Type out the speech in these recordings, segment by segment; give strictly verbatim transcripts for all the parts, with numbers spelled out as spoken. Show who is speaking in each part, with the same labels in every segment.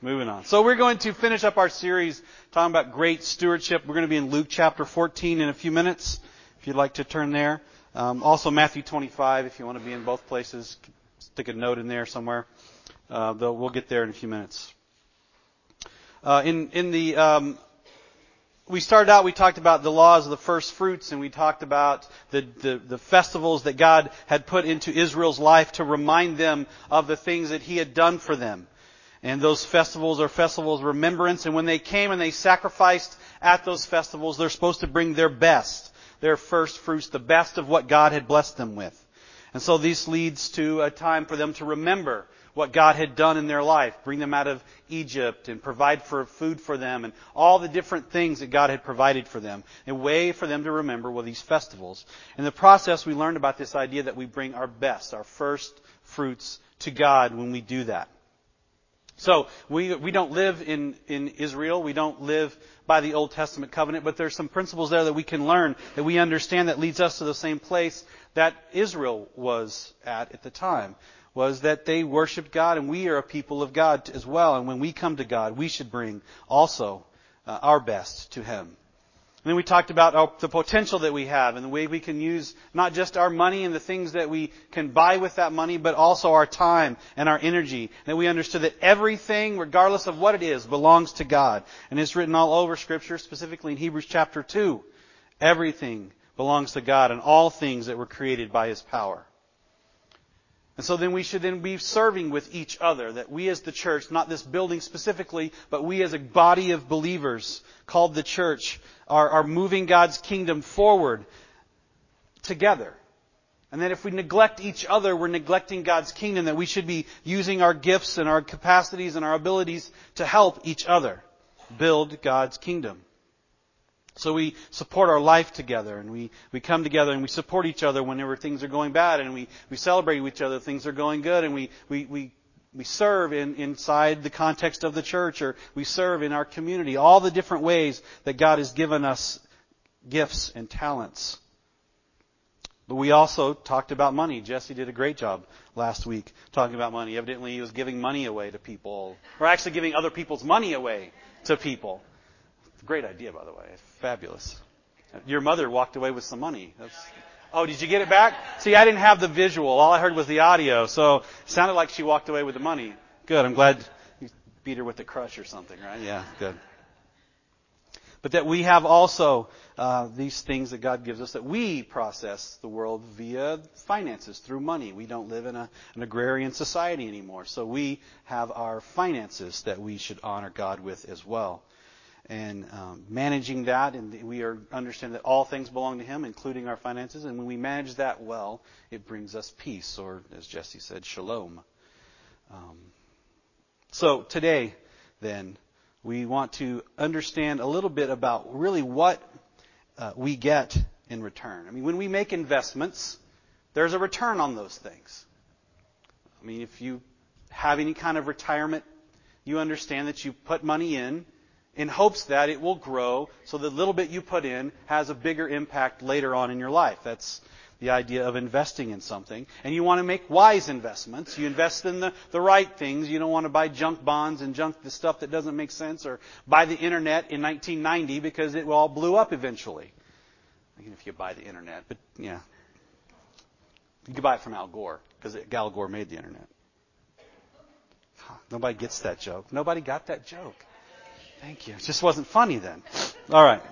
Speaker 1: Moving on. So we're going to finish up our series talking about great stewardship. We're going to be in Luke chapter fourteen in a few minutes, if you'd like to turn there. Um, also Matthew twenty-five, if you want to be in both places. Stick a note in there somewhere. Uh, though we'll get there in a few minutes. Uh, in, in the, um, we started out, we talked about the laws of the first fruits, and we talked about the, the, the festivals that God had put into Israel's life to remind them of the things that He had done for them. And those festivals are festivals of remembrance. And when they came and they sacrificed at those festivals, they're supposed to bring their best, their first fruits, the best of what God had blessed them with. And so this leads to a time for them to remember what God had done in their life, bring them out of Egypt and provide for food for them and all the different things that God had provided for them. A way for them to remember were these festivals. In the process, we learned about this idea that we bring our best, our first fruits to God when we do that. So we we don't live in, in Israel. We don't live by the Old Testament covenant, but there's some principles there that we can learn, that we understand, that leads us to the same place that Israel was at at the time, was that they worshiped God, and we are a people of God as well. And when we come to God, we should bring also uh, our best to Him. And then we talked about our, the potential that we have and the way we can use not just our money and the things that we can buy with that money, but also our time and our energy. That we understood that everything, regardless of what it is, belongs to God. And it's written all over Scripture, specifically in Hebrews chapter two. Everything belongs to God, and all things that were created by His power. And so then we should then be serving with each other, that we as the church, not this building specifically, but we as a body of believers called the church, are, are moving God's kingdom forward together. And that if we neglect each other, we're neglecting God's kingdom, that we should be using our gifts and our capacities and our abilities to help each other build God's kingdom. So we support our life together, and we, we come together and we support each other whenever things are going bad, and we, we celebrate with each other things are going good, and we, we, we, we serve in, inside the context of the church, or we serve in our community. All the different ways that God has given us gifts and talents. But we also talked about money. Jesse did a great job last week talking about money. Evidently he was giving money away to people, or actually giving other people's money away to people. Great idea, by the way. Fabulous. Your mother walked away with some money. That's, oh, did you get it back? See, I didn't have the visual. All I heard was the audio. So it sounded like she walked away with the money. Good. I'm glad you beat her with the crush or something, right? Yeah, good. But that we have also uh, these things that God gives us, that we process the world via finances, through money. We don't live in a, an agrarian society anymore. So we have our finances that we should honor God with as well. And um, managing that, and we are understand that all things belong to Him, including our finances. And when we manage that well, it brings us peace, or as Jesse said, shalom. Um, so today, then, we want to understand a little bit about really what uh, we get in return. I mean, when we make investments, there's a return on those things. I mean, if you have any kind of retirement, you understand that you put money in, in hopes that it will grow, so the little bit you put in has a bigger impact later on in your life. That's the idea of investing in something. And you want to make wise investments. You invest in the, the right things. You don't want to buy junk bonds and junk the stuff that doesn't make sense, or buy the internet in nineteen ninety because it all blew up eventually. Even if you buy the internet, but yeah. You could buy it from Al Gore, because Al Gore made the internet. Nobody gets that joke. Nobody got that joke. Thank you. It just wasn't funny then. All right.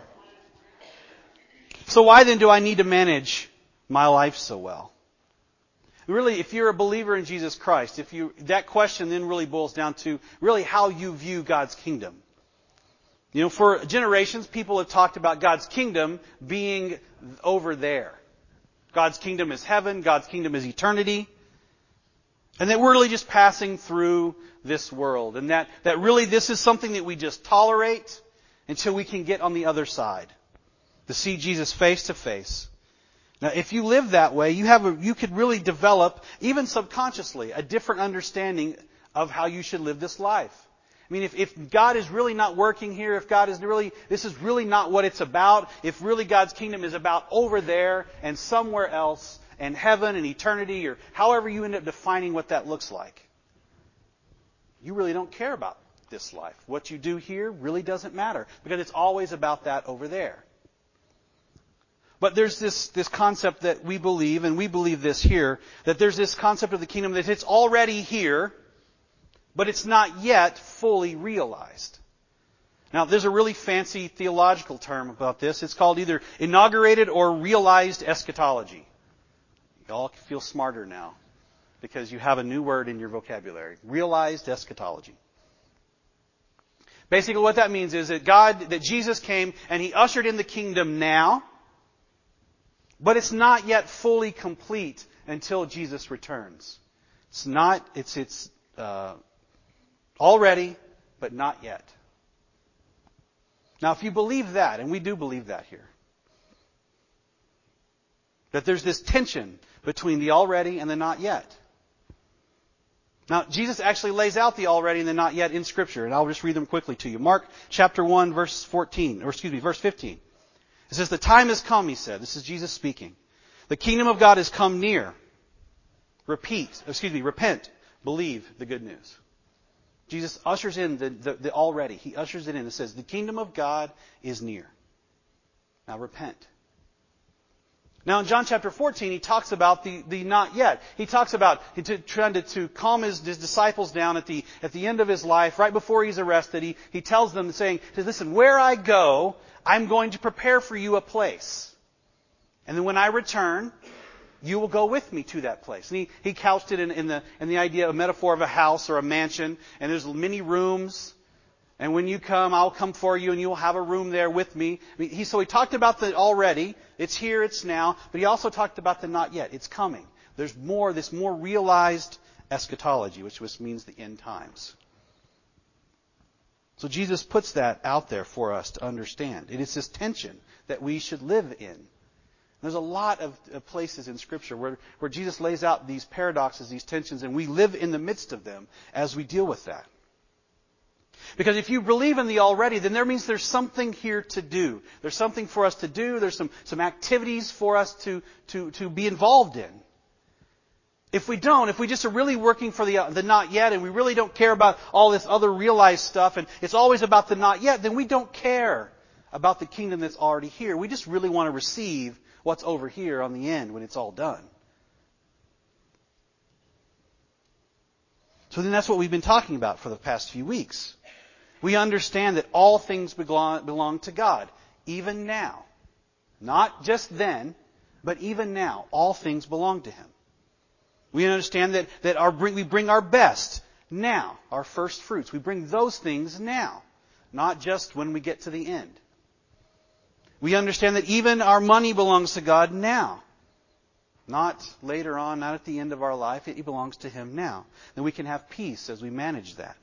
Speaker 1: So why then do I need to manage my life so well? Really, if you're a believer in Jesus Christ, if you that question then really boils down to really how you view God's kingdom. You know, for generations, people have talked about God's kingdom being over there. God's kingdom is heaven. God's kingdom is eternity. And that we're really just passing through this world. And that, that really this is something that we just tolerate until we can get on the other side. To see Jesus face to face. Now, if you live that way, you have a, you could really develop, even subconsciously, a different understanding of how you should live this life. I mean, if, if God is really not working here, if God is really, this is really not what it's about, if really God's kingdom is about over there and somewhere else, and heaven and eternity, or however you end up defining what that looks like, you really don't care about this life. What you do here really doesn't matter because it's always about that over there. But there's this, this concept that we believe, and we believe this here, that there's this concept of the kingdom that it's already here, but it's not yet fully realized. Now, there's a really fancy theological term about this. It's called either inaugurated or realized eschatology. You all feel smarter now because you have a new word in your vocabulary. Realized eschatology. Basically what that means is that God, that Jesus came and He ushered in the kingdom now, but it's not yet fully complete until Jesus returns. It's not, it's, it's, uh, already, but not yet. Now, if you believe that, and we do believe that here, that there's this tension between the already and the not yet. Now, Jesus actually lays out the already and the not yet in Scripture, and I'll just read them quickly to you. Mark chapter one, verse fourteen, or excuse me, verse fifteen. It says, "The time has come," He said. This is Jesus speaking. "The kingdom of God has come near. Repeat, excuse me, repent, believe the good news." Jesus ushers in the, the, the already. He ushers it in. It says, the kingdom of God is near. Now repent. Now in John chapter fourteen, He talks about the, the not yet. He talks about to, trying to, to calm his, his disciples down at the, at the end of His life, right before He's arrested. He, he tells them, saying, listen, where I go, I'm going to prepare for you a place. And then when I return, you will go with me to that place. And he, he couched it in, in the in the idea, a metaphor of a house or a mansion. And there's many rooms. And when you come, I'll come for you, and you will have a room there with me. I mean, he, so he talked about the already. It's here, it's now. But He also talked about the not yet. It's coming. There's more, this more realized eschatology, which was, means the end times. So Jesus puts that out there for us to understand. It is this tension that we should live in. There's a lot of places in Scripture where, where Jesus lays out these paradoxes, these tensions, and we live in the midst of them as we deal with that. Because if you believe in the already, then there means there's something here to do. There's something for us to do. There's some, some activities for us to, to, to be involved in. If we don't, if we just are really working for the, the not yet, and we really don't care about all this other realized stuff, and it's always about the not yet, then we don't care about the kingdom that's already here. We just really want to receive what's over here on the end when it's all done. So then that's what we've been talking about for the past few weeks. We understand that all things belong, belong to God, even now. Not just then, but even now. All things belong to Him. We understand that, that our, we bring our best now, our first fruits. We bring those things now, not just when we get to the end. We understand that even our money belongs to God now. Not later on, not at the end of our life. It belongs to Him now. Then we can have peace as we manage that.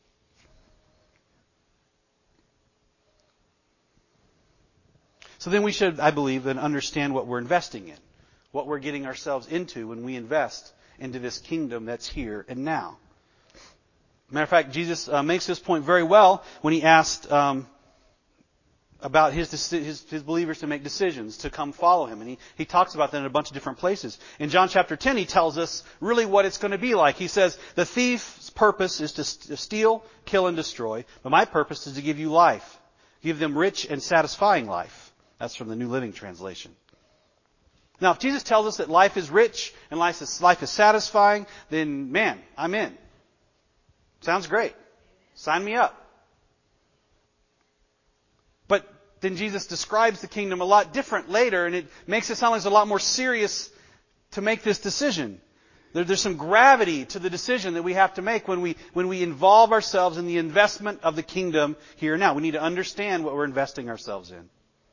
Speaker 1: So then we should, I believe, then understand what we're investing in. What we're getting ourselves into when we invest into this kingdom that's here and now. Matter of fact, Jesus uh, makes this point very well when He asked um, about his, his his believers to make decisions, to come follow Him. And he, he talks about that in a bunch of different places. In John chapter ten, He tells us really what it's going to be like. He says, the thief's purpose is to steal, kill, and destroy. But my purpose is to give you life. Give them rich and satisfying life. That's from the New Living Translation. Now, if Jesus tells us that life is rich and life is, life is satisfying, then, man, I'm in. Sounds great. Sign me up. But then Jesus describes the kingdom a lot different later, and it makes it sound like it's a lot more serious to make this decision. There, there's some gravity to the decision that we have to make when we when we involve ourselves in the investment of the kingdom here and now. We need to understand what we're investing ourselves in.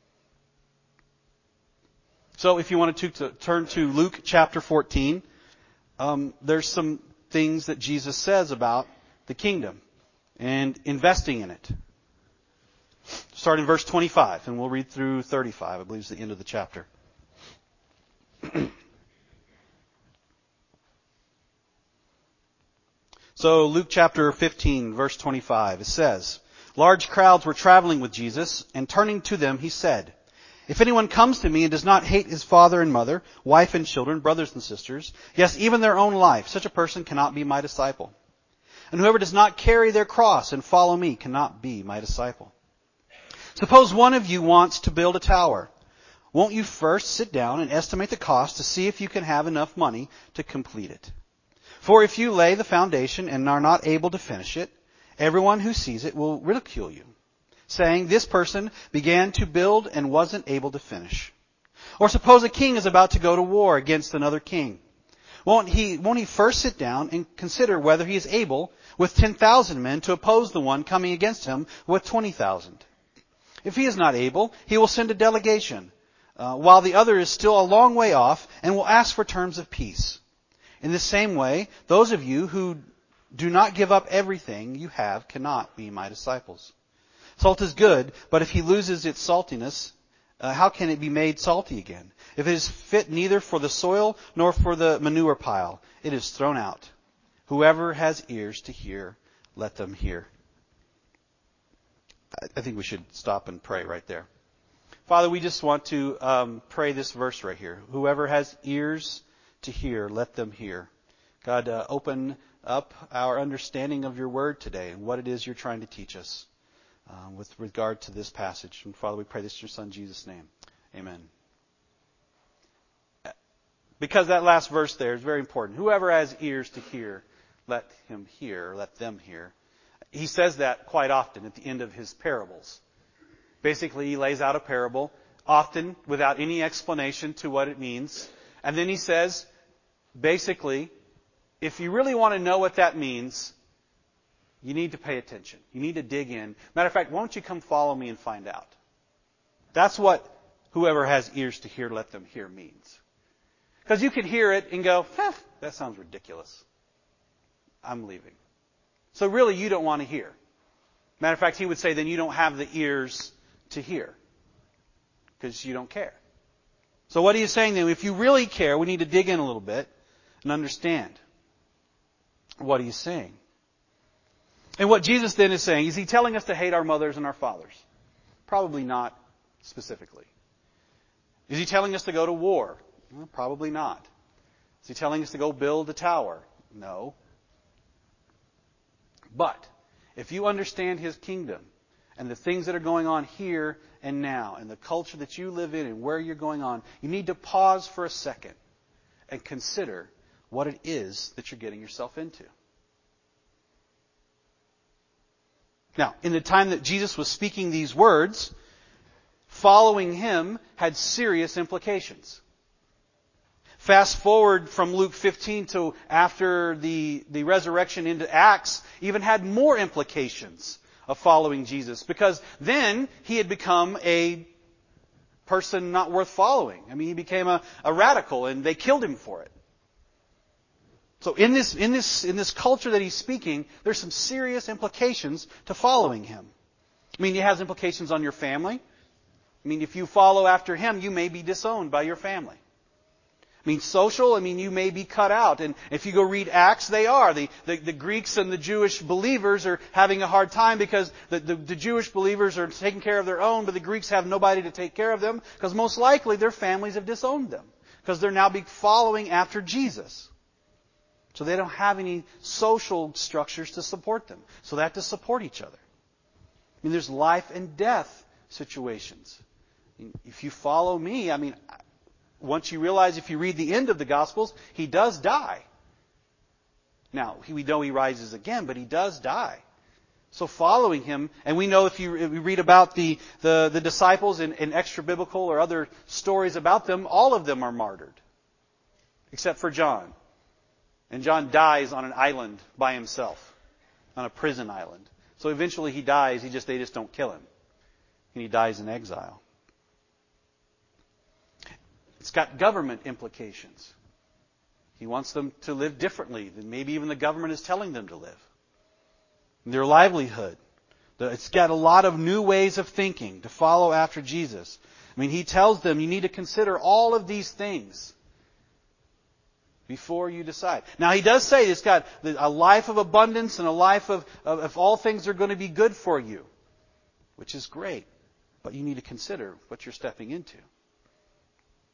Speaker 1: So if you wanted to, to turn to Luke chapter fourteen, um, there's some things that Jesus says about the kingdom and investing in it. Start in verse twenty-five, and we'll read through thirty-five. I believe it's the end of the chapter. So Luke chapter fifteen, verse twenty-five, it says, large crowds were traveling with Jesus, and turning to them, He said, if anyone comes to me and does not hate his father and mother, wife and children, brothers and sisters, yes, even their own life, such a person cannot be my disciple. And whoever does not carry their cross and follow me cannot be my disciple. Suppose one of you wants to build a tower. Won't you first sit down and estimate the cost to see if you can have enough money to complete it? For if you lay the foundation and are not able to finish it, everyone who sees it will ridicule you, saying, this person began to build and wasn't able to finish. Or suppose a king is about to go to war against another king. Won't he, won't he first sit down and consider whether he is able with ten thousand men to oppose the one coming against him with twenty thousand? If he is not able, he will send a delegation, uh, while the other is still a long way off, and will ask for terms of peace. In the same way, those of you who do not give up everything you have cannot be my disciples. Salt is good, but if he loses its saltiness, uh, how can it be made salty again? If it is fit neither for the soil nor for the manure pile, it is thrown out. Whoever has ears to hear, let them hear. I think we should stop and pray right there. Father, we just want to um, pray this verse right here. Whoever has ears to hear, let them hear. God, uh, open up our understanding of your word today and what it is you're trying to teach us uh, with regard to this passage. And Father, we pray this in your Son, Jesus' name. Amen. Because that last verse there is very important. Whoever has ears to hear, let him hear, let them hear. He says that quite often at the end of his parables. Basically, he lays out a parable, often without any explanation to what it means. And then he says, basically, if you really want to know what that means, you need to pay attention. You need to dig in. Matter of fact, why don't you come follow me and find out? That's what whoever has ears to hear, let them hear means. Because you can hear it and go, eh, that sounds ridiculous. I'm leaving. So really, you don't want to hear. Matter of fact, he would say, then you don't have the ears to hear. Because you don't care. So what are you saying then? If you really care, we need to dig in a little bit and understand what he's saying. And what Jesus then is saying, is he telling us to hate our mothers and our fathers? Probably not specifically. Is he telling us to go to war? Well, probably not. Is he telling us to go build a tower? No. But if you understand his kingdom and the things that are going on here and now and the culture that you live in and where you're going on, you need to pause for a second and consider what it is that you're getting yourself into. Now, in the time that Jesus was speaking these words, following him had serious implications. Fast forward from Luke fifteen to after the, the resurrection into Acts, even had more implications of following Jesus. Because then he had become a person not worth following. I mean, he became a, a radical and they killed him for it. So in this, in this, in this culture that he's speaking, there's some serious implications to following him. I mean, it has implications on your family. I mean, if you follow after him, you may be disowned by your family. I mean, social, I mean, you may be cut out. And if you go read Acts, they are. The, the, the Greeks and the Jewish believers are having a hard time because the, the, the Jewish believers are taking care of their own, but the Greeks have nobody to take care of them because most likely their families have disowned them because they're now be following after Jesus. So they don't have any social structures to support them. So they have to support each other. I mean, there's life and death situations. I mean, if you follow me, I mean, once you realize if you read the end of the Gospels, he does die. Now, we know he rises again, but he does die. So following him, and we know if you, if you read about the, the, the disciples in, in extra-biblical or other stories about them, all of them are martyred. Except for John. And John dies on an island by himself. On a prison island. So eventually he dies, he just they just don't kill him. And he dies in exile. It's got government implications. He wants them to live differently than maybe even the government is telling them to live. Their livelihood. It's got a lot of new ways of thinking to follow after Jesus. I mean, he tells them you need to consider all of these things before you decide. Now, he does say it's got a life of abundance and a life of, of, of all things are going to be good for you, which is great. But you need to consider what you're stepping into.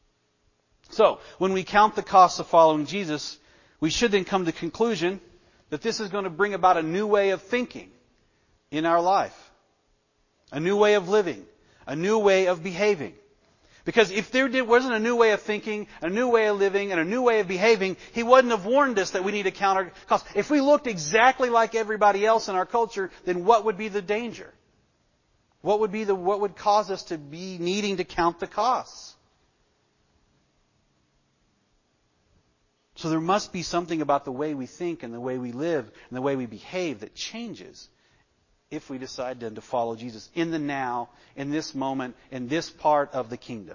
Speaker 1: So, when we count the costs of following Jesus, we should then come to the conclusion that this is going to bring about a new way of thinking in our life. A new way of living. A new way of behaving. Because if there wasn't a new way of thinking, a new way of living, and a new way of behaving, He wouldn't have warned us that we need to count our costs. If we looked exactly like everybody else in our culture, then what would be the danger? What would be the, what would cause us to be needing to count the costs? So there must be something about the way we think and the way we live and the way we behave that changes if we decide then to follow Jesus in the now, in this moment, in this part of the kingdom.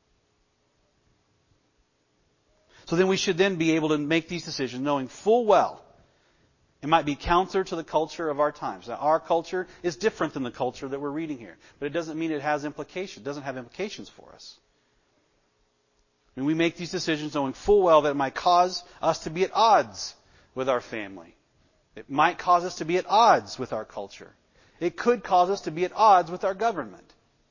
Speaker 1: So then we should then be able to make these decisions knowing full well it might be counter to the culture of our times. Now, our culture is different than the culture that we're reading here, but it doesn't mean it has implications. It doesn't have implications for us. And we make these decisions knowing full well that it might cause us to be at odds with our family. It might cause us to be at odds with our culture. It could cause us to be at odds with our government.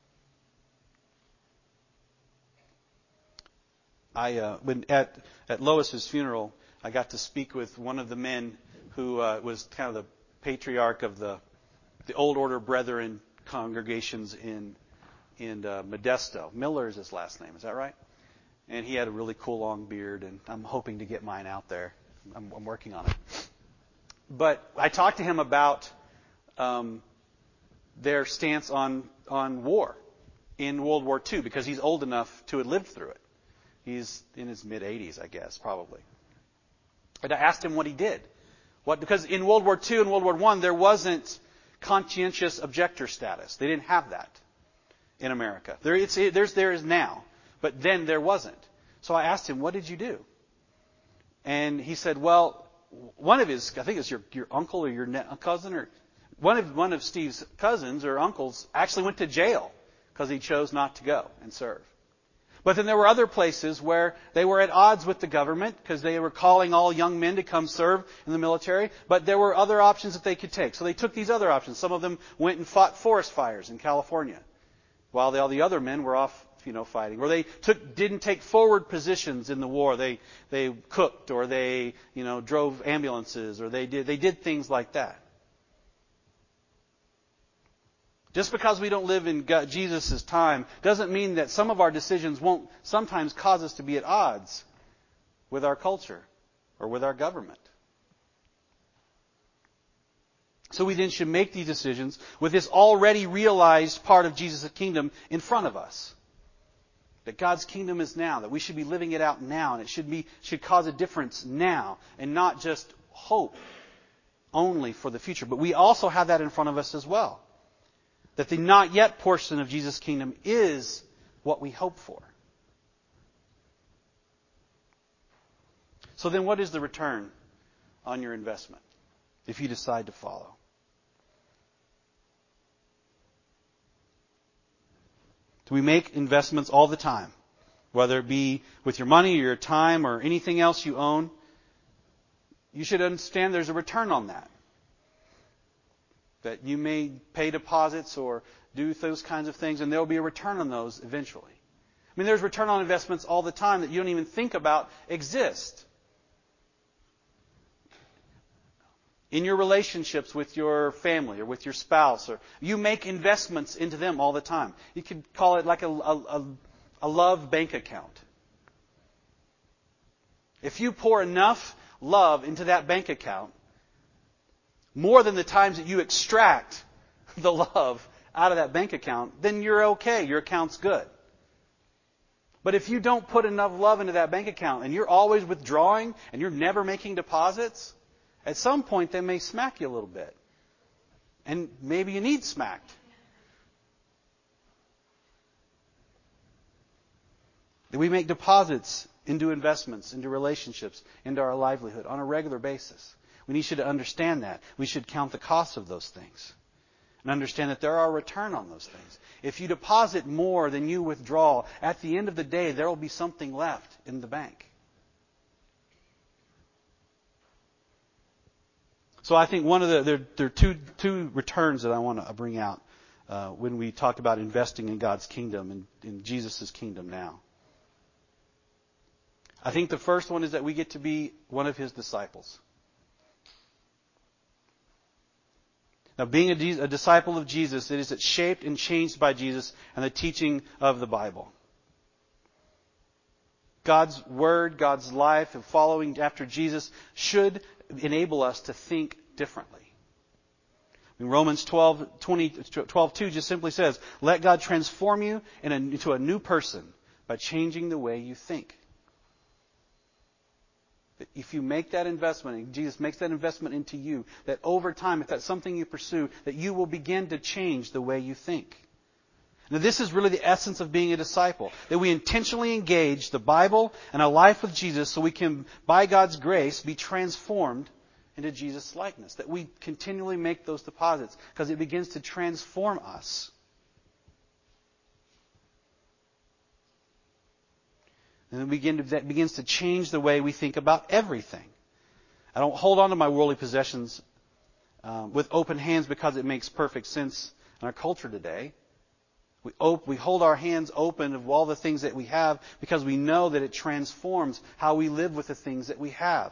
Speaker 1: I uh, when at at Lois's funeral, I got to speak with one of the men who uh, was kind of the patriarch of the the Old Order Brethren congregations in in uh, Modesto. Miller is his last name. Is that right? And he had a really cool long beard, and I'm hoping to get mine out there. I'm, I'm working on it. But I talked to him about um, their stance on on war in World War Two because he's old enough to have lived through it. He's in his mid-eighties, I guess, probably. And I asked him what he did. What because in World War Two and World War One there wasn't conscientious objector status. They didn't have that in America. There, it's, it, there's there is now. But then there wasn't. So I asked him, what did you do? And he said, well, one of his, I think it's your, your uncle or your ne- cousin, or one of one of Steve's cousins or uncles actually went to jail because he chose not to go and serve. But then there were other places where they were at odds with the government because they were calling all young men to come serve in the military. But there were other options that they could take. So they took these other options. Some of them went and fought forest fires in California while the, all the other men were off, you know, fighting. Or they took, didn't take forward positions in the war. They, they cooked, or they, you know, drove ambulances, or they did, they did things like that. Just because we don't live in God, Jesus' time doesn't mean that some of our decisions won't sometimes cause us to be at odds with our culture or with our government. So we then should make these decisions with this already realized part of Jesus' kingdom in front of us. That God's kingdom is now, that we should be living it out now, and it should be should cause a difference now, and not just hope only for the future. But we also have that in front of us as well. That the not yet portion of Jesus' kingdom is what we hope for. So then what is the return on your investment if you decide to follow? Do we make investments all the time? Whether it be with your money or your time or anything else you own, you should understand there's a return on that. That you may pay deposits or do those kinds of things, and there will be a return on those eventually. I mean, there's return on investments all the time that you don't even think about exist. In your relationships with your family or with your spouse, or you make investments into them all the time. You could call it like a, a, a love bank account. If you pour enough love into that bank account, more than the times that you extract the love out of that bank account, then you're okay. Your account's good. But if you don't put enough love into that bank account and you're always withdrawing and you're never making deposits, at some point they may smack you a little bit. And maybe you need smacked. We make deposits into investments, into relationships, into our livelihood on a regular basis. We need you to understand that. We should count the cost of those things and understand that there are a return on those things. If you deposit more than you withdraw, at the end of the day, there will be something left in the bank. So I think one of the there, there are two two returns that I want to bring out uh, when we talk about investing in God's kingdom and in Jesus' kingdom now. I think the first one is that we get to be one of His disciples. Now, being a, a disciple of Jesus, it is it's shaped and changed by Jesus and the teaching of the Bible. God's Word, God's life, and following after Jesus should enable us to think differently. In Romans twelve, twenty, twelve two just simply says, let God transform you into a new person by changing the way you think. If you make that investment, and Jesus makes that investment into you, that over time, if that's something you pursue, that you will begin to change the way you think. Now, this is really the essence of being a disciple, that we intentionally engage the Bible and a life with Jesus so we can, by God's grace, be transformed into Jesus' likeness. That we continually make those deposits because it begins to transform us. And then begin to, that begins to change the way we think about everything. I don't hold on to my worldly possessions um, with open hands because it makes perfect sense in our culture today. We, op- we hold our hands open of all the things that we have because we know that it transforms how we live with the things that we have.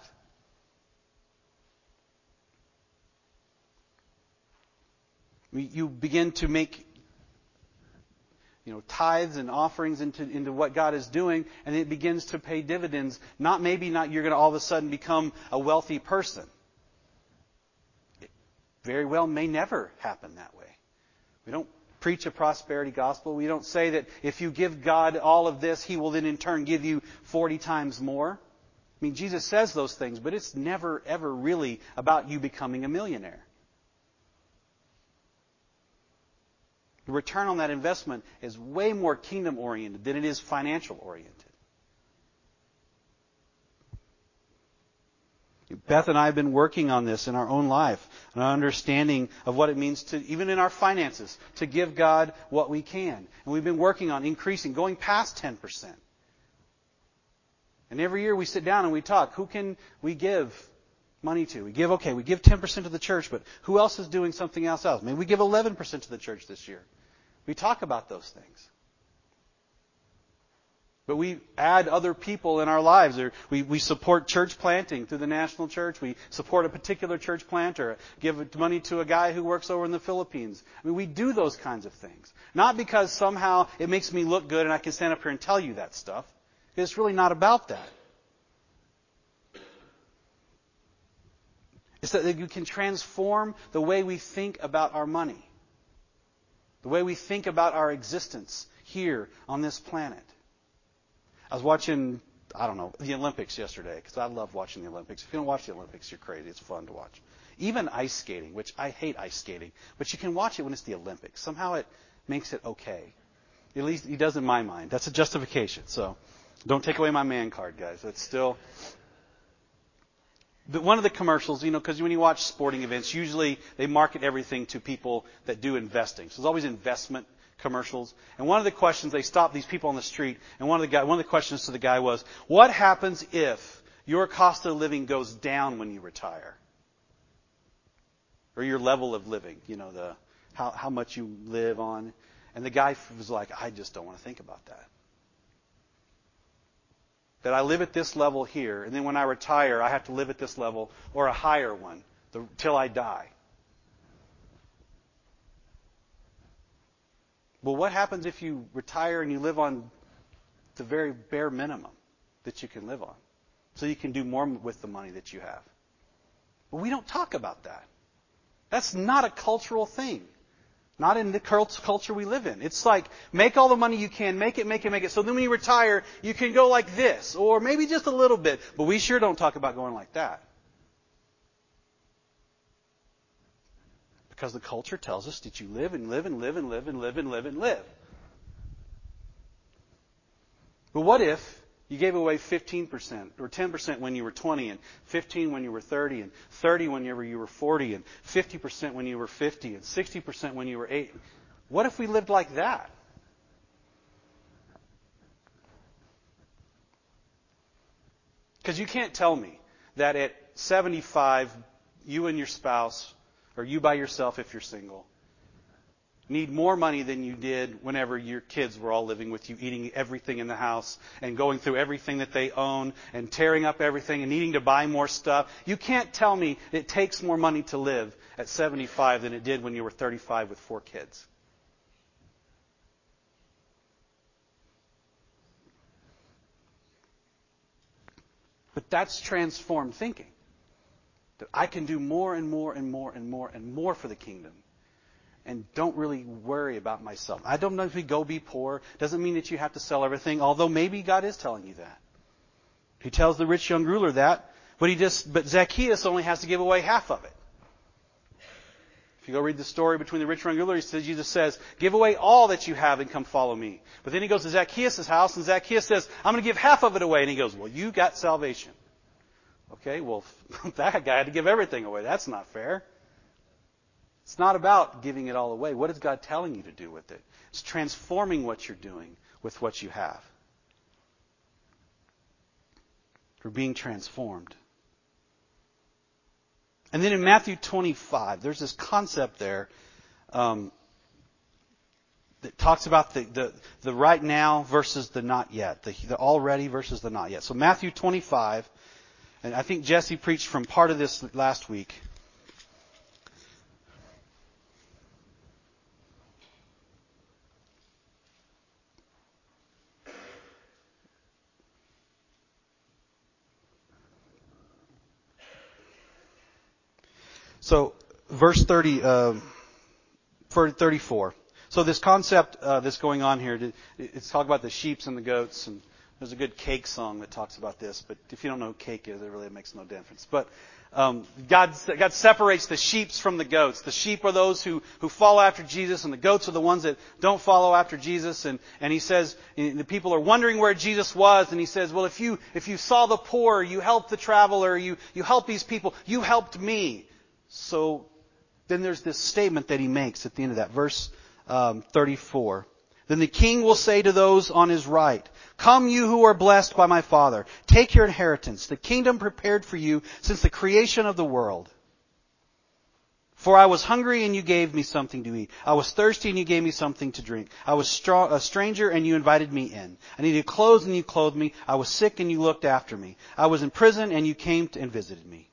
Speaker 1: We, you begin to make you know, tithes and offerings into, into what God is doing, and it begins to pay dividends. Not maybe not you're going to all of a sudden become a wealthy person. It very well may never happen that way. We don't preach a prosperity gospel. We don't say that if you give God all of this, He will then in turn give you forty times more. I mean, Jesus says those things, but it's never, ever really about you becoming a millionaire. The return on that investment is way more kingdom-oriented than it is financial-oriented. Beth and I have been working on this in our own life, an understanding of what it means to, even in our finances, to give God what we can. And we've been working on increasing, going past ten percent. And every year we sit down and we talk, who can we give money to? We give, okay, we give ten percent to the church, but who else is doing something else? Maybe we give eleven percent to the church this year. We talk about those things. But we add other people in our lives. Or we, we support church planting through the national church. We support a particular church plant or give money to a guy who works over in the Philippines. I mean, we do those kinds of things. Not because somehow it makes me look good and I can stand up here and tell you that stuff. It's really not about that. It's that you can transform the way we think about our money. The way we think about our existence here on this planet. I was watching, I don't know, the Olympics yesterday, because I love watching the Olympics. If you don't watch the Olympics, you're crazy. It's fun to watch. Even ice skating, which I hate ice skating, but you can watch it when it's the Olympics. Somehow it makes it okay. At least it does in my mind. That's a justification. So don't take away my man card, guys. It's still... But one of the commercials, you know, because when you watch sporting events, usually they market everything to people that do investing. So there's always investment commercials. And one of the questions, they stopped these people on the street, and one of the guy, one of the questions to the guy was, what happens if your cost of living goes down when you retire? Or your level of living, you know, the how, how much you live on. And the guy was like, I just don't want to think about that. That I live at this level here, and then when I retire, I have to live at this level or a higher one till I die. Well, what happens if you retire and you live on the very bare minimum that you can live on? So you can do more with the money that you have. Well, we don't talk about that. That's not a cultural thing. Not in the culture we live in. It's like, make all the money you can, make it, make it, make it. So then when you retire, you can go like this, or maybe just a little bit. But we sure don't talk about going like that. Because the culture tells us that you live and live and live and live and live and live and live. But what if you gave away fifteen percent or ten percent when you were twenty, and fifteen when you were thirty, and thirty whenever you were forty, and fifty percent when you were fifty, and sixty percent when you were eighty? What if we lived like that? Because you can't tell me that at seventy-five, you and your spouse, or you by yourself if you're single, need more money than you did whenever your kids were all living with you, eating everything in the house and going through everything that they own and tearing up everything and needing to buy more stuff. You can't tell me it takes more money to live at seventy-five than it did when you were thirty-five with four kids. But that's transformed thinking. That I can do more and more and more and more and more for the kingdom. And don't really worry about myself. I don't know if we go be poor. Doesn't mean that you have to sell everything, although maybe God is telling you that. He tells the rich young ruler that, but he just but Zacchaeus only has to give away half of it. If you go read the story between the rich young ruler, he says, Jesus says, give away all that you have and come follow me. But then he goes to Zacchaeus' house, and Zacchaeus says, I'm going to give half of it away. And he goes, well, you got salvation. Okay, well, that guy had to give everything away. That's not fair. It's not about giving it all away. What is God telling you to do with it? It's transforming what you're doing with what you have. We're being transformed. And then in Matthew twenty-five, there's this concept there um, that talks about the, the, the right now versus the not yet, the, the already versus the not yet. So Matthew twenty-five, and I think Jesse preached from part of this last week. So, verse thirty, uh, thirty-four. So this concept uh, that's going on here, it's talking about the sheep and the goats, and there's a good Cake song that talks about this. But if you don't know what cake is, it really makes no difference. But um, God, God separates the sheep from the goats. The sheep are those who, who follow after Jesus, and the goats are the ones that don't follow after Jesus. And, and He says, and the people are wondering where Jesus was, and He says, well, if you if you saw the poor, you helped the traveler, you you helped these people, you helped me. So then there's this statement that He makes at the end of that, verse um, thirty-four. Then the king will say to those on his right, come you who are blessed by my Father, take your inheritance, the kingdom prepared for you since the creation of the world. For I was hungry and you gave me something to eat. I was thirsty and you gave me something to drink. I was a stranger and you invited me in. I needed clothes and you clothed me. I was sick and you looked after me. I was in prison and you came and visited me.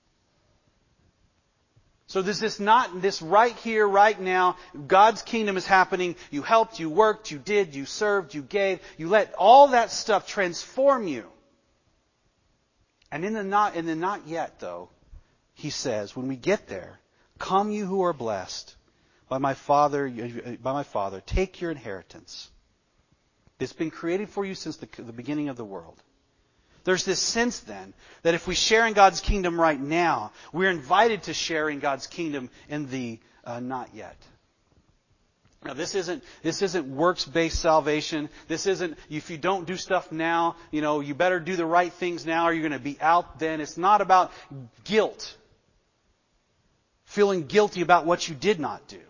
Speaker 1: So there's this not, this right here, right now, God's kingdom is happening. You helped, you worked, you did, you served, you gave. You let all that stuff transform you. And in the not, in the not yet, though, He says, when we get there, come you who are blessed by my Father, by my Father, take your inheritance. It's been created for you since the, the beginning of the world. There's this sense then that if we share in God's kingdom right now, we're invited to share in God's kingdom in the uh, not yet. Now this isn't this isn't works-based salvation. This isn't if you don't do stuff now, you know, you better do the right things now or you're going to be out then. It's not about guilt. Feeling guilty about what you did not do.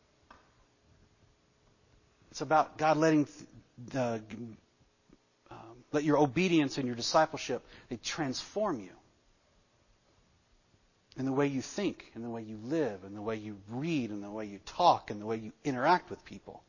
Speaker 1: It's about God letting uh, Let your obedience and your discipleship, they transform you. In the way you think, in the way you live, in the way you read, in the way you talk, in the way you interact with people.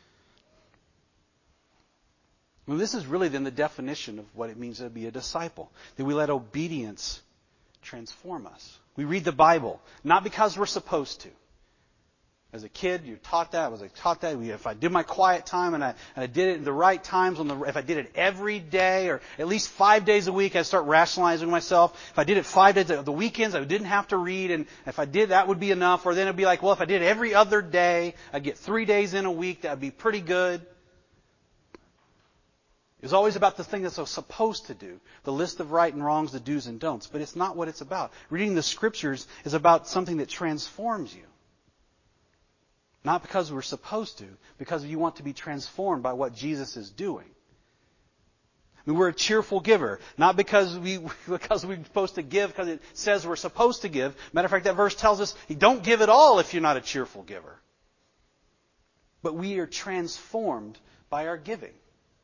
Speaker 1: Well, this is really then the definition of what it means to be a disciple. That we let obedience transform us. We read the Bible, not because we're supposed to. As a kid, you're taught that. I was like, taught that. If I did my quiet time and I, and I did it in the right times, on the, if I did it every day or at least five days a week, I'd start rationalizing myself. If I did it five days, the weekends, I didn't have to read. And if I did, that would be enough. Or then it'd be like, well, if I did it every other day, I'd get three days in a week. That would be pretty good. It was always about the thing that I was supposed to do. The list of right and wrongs, the do's and don'ts. But it's not what it's about. Reading the Scriptures is about something that transforms you. Not because we're supposed to, because you want to be transformed by what Jesus is doing. I mean, we're a cheerful giver, not because we because we're supposed to give because it says we're supposed to give. Matter of fact, that verse tells us you don't give at all if you're not a cheerful giver. But we are transformed by our giving.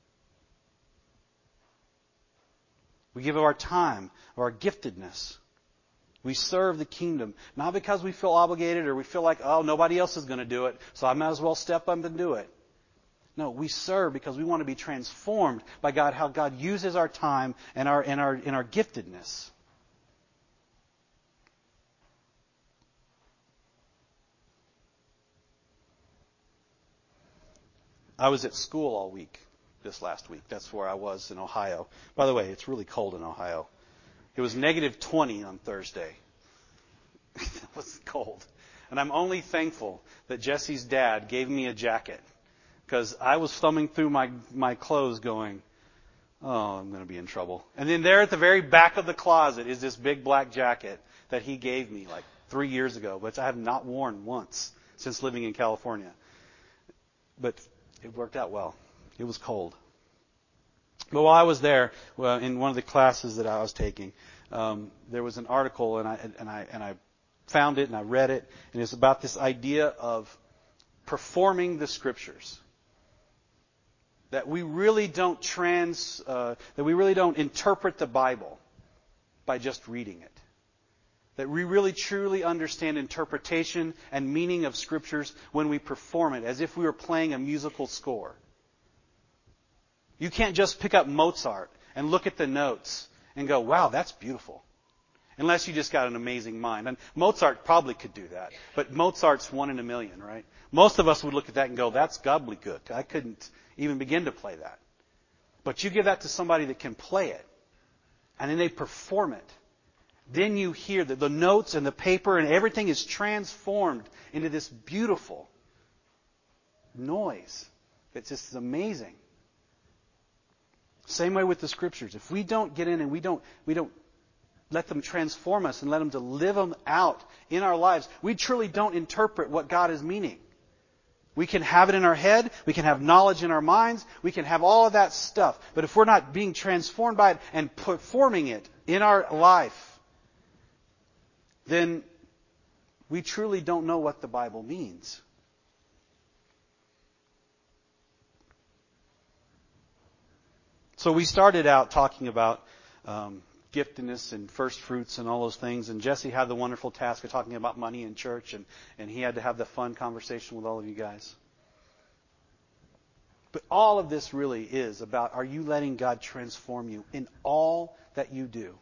Speaker 1: We give of our time, of our giftedness. We serve the kingdom, not because we feel obligated or we feel like, oh, nobody else is going to do it, so I might as well step up and do it. No, we serve because we want to be transformed by God, how God uses our time and our and our and our giftedness. I was at school all week this last week. That's where I was in Ohio. By the way, it's really cold in Ohio. It was negative twenty on Thursday. It was cold. And I'm only thankful that Jesse's dad gave me a jacket, because I was thumbing through my, my clothes going, oh, I'm going to be in trouble. And then there at the very back of the closet is this big black jacket that he gave me like three years ago, which I have not worn once since living in California. But it worked out well. It was cold. But while I was there, well, in one of the classes that I was taking, um, there was an article, and I and I and I found it and I read it, and it's about this idea of performing the Scriptures. That we really don't trans, uh, that we really don't interpret the Bible by just reading it. That we really truly understand interpretation and meaning of Scriptures when we perform it, as if we were playing a musical score. You can't just pick up Mozart and look at the notes and go, wow, that's beautiful. Unless you just got an amazing mind. And Mozart probably could do that. But Mozart's one in a million, right? Most of us would look at that and go, that's gobbledygook. I couldn't even begin to play that. But you give that to somebody that can play it, and then they perform it. Then you hear that the notes and the paper and everything is transformed into this beautiful noise. It's just amazing. Same way with the Scriptures. If we don't get in and we don't we don't let them transform us and let them to live them out in our lives, we truly don't interpret what God is meaning. We can have it in our head, we can have knowledge in our minds, we can have all of that stuff. But if we're not being transformed by it and performing it in our life, then we truly don't know what the Bible means. So we started out talking about um, giftedness and first fruits and all those things. And Jesse had the wonderful task of talking about money in church. And, and he had to have the fun conversation with all of you guys. But all of this really is about, are you letting God transform you in all that you do?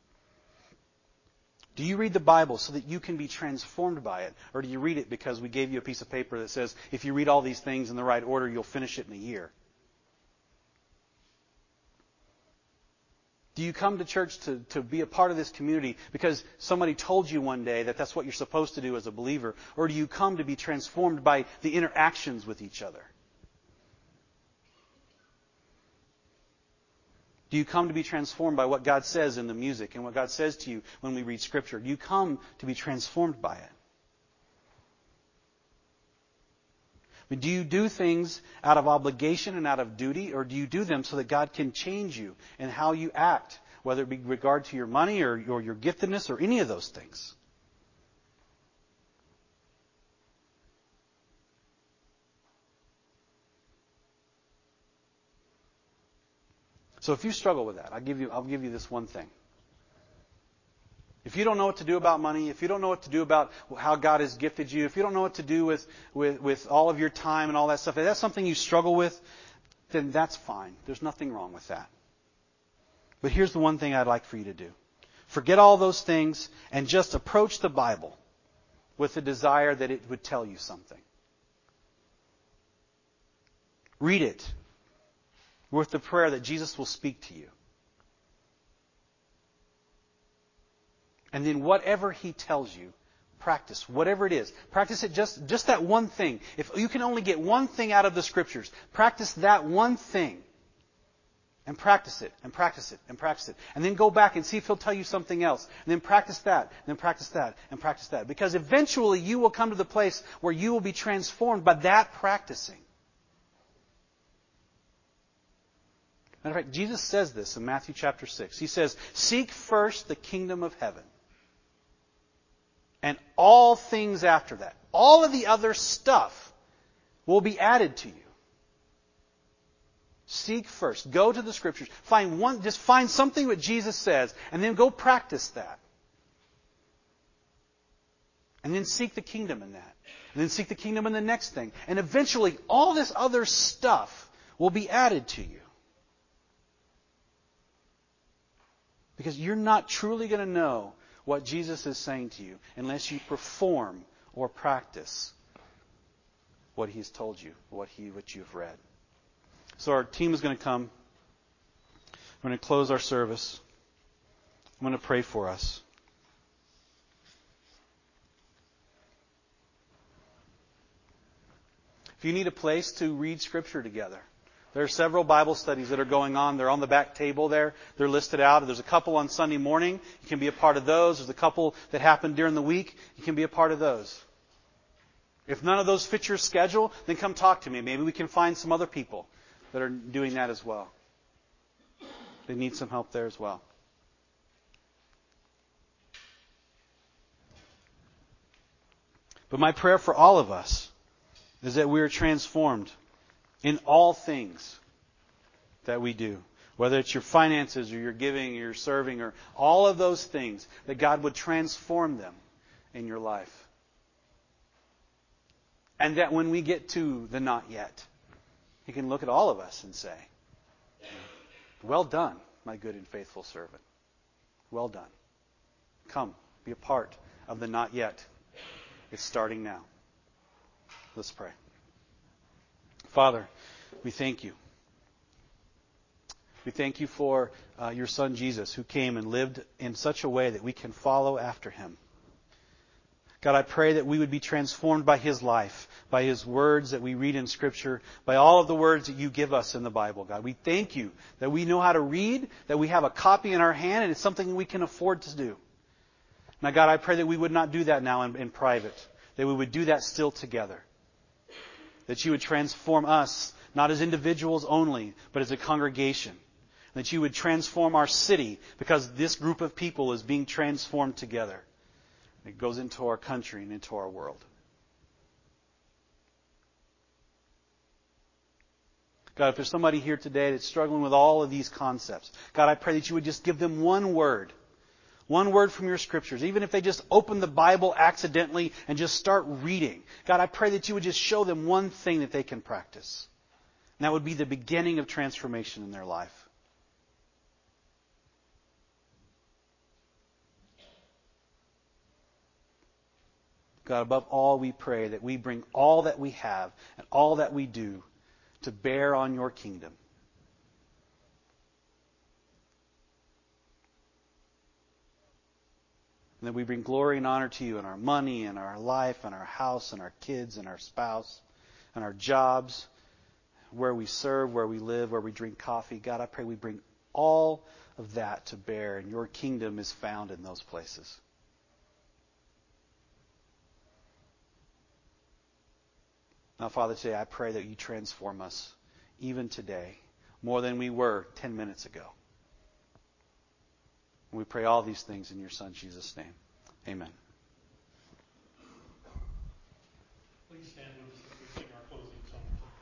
Speaker 1: Do you read the Bible so that you can be transformed by it? Or do you read it because we gave you a piece of paper that says, if you read all these things in the right order, you'll finish it in a year? Do you come to church to, to be a part of this community because somebody told you one day that that's what you're supposed to do as a believer? Or do you come to be transformed by the interactions with each other? Do you come to be transformed by what God says in the music and what God says to you when we read Scripture? Do you come to be transformed by it? But do you do things out of obligation and out of duty, or do you do them so that God can change you in how you act, whether it be regard to your money or your, your giftedness or any of those things? So if you struggle with that, I'll give you, I'll give you this one thing. If you don't know what to do about money, if you don't know what to do about how God has gifted you, if you don't know what to do with, with, with all of your time and all that stuff, if that's something you struggle with, then that's fine. There's nothing wrong with that. But here's the one thing I'd like for you to do. Forget all those things and just approach the Bible with the desire that it would tell you something. Read it with the prayer that Jesus will speak to you. And then whatever He tells you, practice. Whatever it is. Practice it just, just that one thing. If you can only get one thing out of the Scriptures, practice that one thing. And practice it, and practice it, and practice it. And then go back and see if He'll tell you something else. And then practice that, and then practice that, and practice that. Because eventually you will come to the place where you will be transformed by that practicing. Matter of fact, Jesus says this in Matthew chapter six. He says, seek first the kingdom of heaven. And all things after that, all of the other stuff will be added to you. Seek first. Go to the Scriptures. Find one, just find something that Jesus says, and then go practice that. And then seek the kingdom in that. And then seek the kingdom in the next thing. And eventually, all this other stuff will be added to you. Because you're not truly going to know what Jesus is saying to you unless you perform or practice what He's told you, what He, what you've read. So our team is going to come. We're going to close our service. I'm going to pray for us. If you need a place to read Scripture together, there are several Bible studies that are going on. They're on the back table there. They're listed out. There's a couple on Sunday morning. You can be a part of those. There's a couple that happen during the week. You can be a part of those. If none of those fit your schedule, then come talk to me. Maybe we can find some other people that are doing that as well. They need some help there as well. But my prayer for all of us is that we are transformed in all things that we do. Whether it's your finances or your giving or your serving or all of those things, that God would transform them in your life. And that when we get to the not yet, He can look at all of us and say, well done, my good and faithful servant. Well done. Come, be a part of the not yet. It's starting now. Let's pray. Father, we thank you. We thank you for uh, your Son Jesus, who came and lived in such a way that we can follow after Him. God, I pray that we would be transformed by His life, by His words that we read in Scripture, by all of the words that you give us in the Bible, God. We thank you that we know how to read, that we have a copy in our hand, and it's something we can afford to do. Now, God, I pray that we would not do that now in, in private, that we would do that still together. That you would transform us, not as individuals only, but as a congregation. That you would transform our city, because this group of people is being transformed together. It goes into our country and into our world. God, if there's somebody here today that's struggling with all of these concepts, God, I pray that you would just give them one word. One word from your Scriptures. Even if they just open the Bible accidentally and just start reading. God, I pray that you would just show them one thing that they can practice. And that would be the beginning of transformation in their life. God, above all, we pray that we bring all that we have and all that we do to bear on your kingdom. And that we bring glory and honor to you in our money, in our life, in our house, in our kids, in our spouse, in our jobs, where we serve, where we live, where we drink coffee. God, I pray we bring all of that to bear, and your kingdom is found in those places. Now, Father, today I pray that you transform us even today more than we were ten minutes ago. And we pray all these things in your Son, Jesus' name. Amen.
Speaker 2: Please stand with us as we sing our closing song.